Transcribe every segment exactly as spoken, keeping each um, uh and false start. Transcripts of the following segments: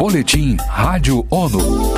Boletim Rádio ONU.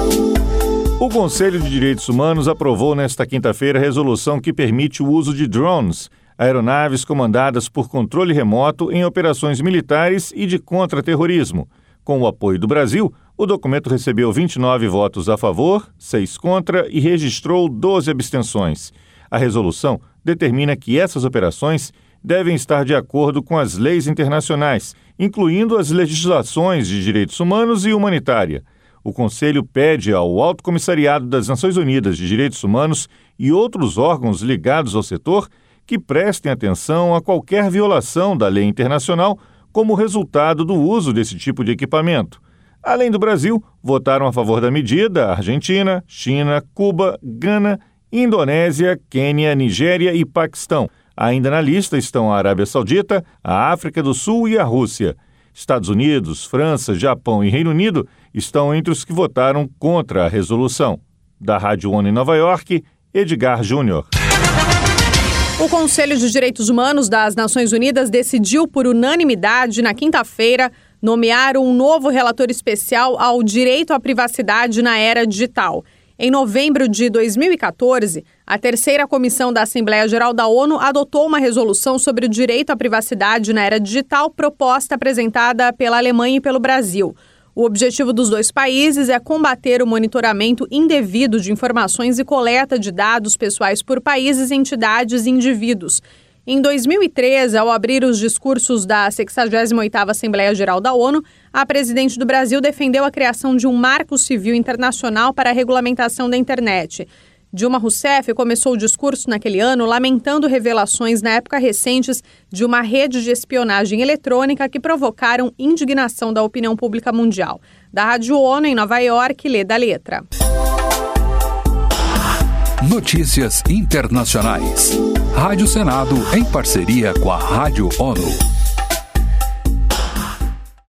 O Conselho de Direitos Humanos aprovou nesta quinta-feira a resolução que permite o uso de drones, aeronaves comandadas por controle remoto em operações militares e de contra-terrorismo. Com o apoio do Brasil, o documento recebeu vinte e nove votos a favor, seis contra e registrou doze abstenções. A resolução determina que essas operações devem estar de acordo com as leis internacionais, incluindo as legislações de direitos humanos e humanitária. O Conselho pede ao Alto Comissariado das Nações Unidas de Direitos Humanos e outros órgãos ligados ao setor que prestem atenção a qualquer violação da lei internacional como resultado do uso desse tipo de equipamento. Além do Brasil, votaram a favor da medida Argentina, China, Cuba, Gana, Indonésia, Quênia, Nigéria e Paquistão. Ainda na lista estão a Arábia Saudita, a África do Sul e a Rússia. Estados Unidos, França, Japão e Reino Unido estão entre os que votaram contra a resolução. Da Rádio ONU em Nova York, Edgar Júnior. O Conselho de Direitos Humanos das Nações Unidas decidiu por unanimidade, na quinta-feira, nomear um novo relator especial ao direito à privacidade na era digital. Em novembro de dois mil e quatorze, a terceira comissão da Assembleia Geral da ONU adotou uma resolução sobre o direito à privacidade na era digital, proposta apresentada pela Alemanha e pelo Brasil. O objetivo dos dois países é combater o monitoramento indevido de informações e coleta de dados pessoais por países, entidades e indivíduos. Em dois mil e treze, ao abrir os discursos da sexagésima oitava Assembleia Geral da ONU, a presidente do Brasil defendeu a criação de um marco civil internacional para a regulamentação da internet. Dilma Rousseff começou o discurso naquele ano lamentando revelações na época recentes de uma rede de espionagem eletrônica que provocaram indignação da opinião pública mundial. Da Rádio ONU em Nova York, lê da letra. Notícias internacionais. Rádio Senado em parceria com a Rádio ONU.